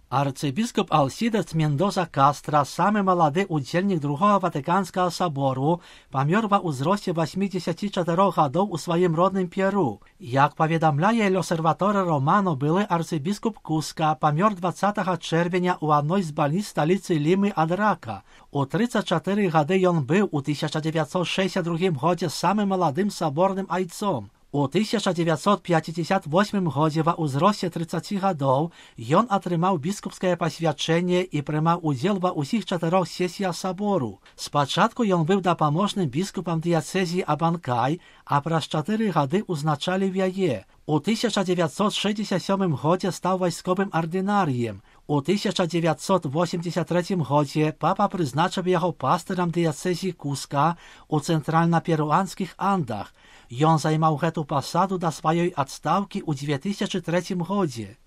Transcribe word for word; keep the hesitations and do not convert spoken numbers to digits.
Арцыбіскуп Алсідас Мендоза Кастра, самы малады удзельнік другога Ватыканскага сабору, памёр ва ўзросце васьмідзесяці чатырох гадоў у сваім родным Перу. Як паведамляе L'Osservatore Romano, былы арцыбіскуп Куска памёр дваццатага чэрвеня ў адной з бальніц сталіцы Лімы ад рака. У трыццаць чатыры гады ён быў у тысяча дзевяцьсот шэсцьдзясят другім годзе самым маладым саборным айцом. У тысяча дзевяцьсот пяцьдзясят восьмым годзе ва ўзросце трыццаці гадоў ён атрымаў біскупскае пасвячэнне і прымаў удзел ва ўсіх чатырох сесіях сабору. Спачатку ён быў дапаможным біскупам дыяцэзіі Абанкай, а праз чатыры гады ўзначаліў яе. У тысяча дзевяцьсот шэсцьдзясят сёмым годзе стаў вайсковым ардынарыем. У тысяча дзевяцьсот восемьдзясят трэцім годзе папа прызначыў яго пастырам дыяцэзіі Куска ў цэнтральна-перуанскіх Андах. Ён займаў гэту пасаду да сваёй адстаўкі ў дзве тысячы трэцім годзе.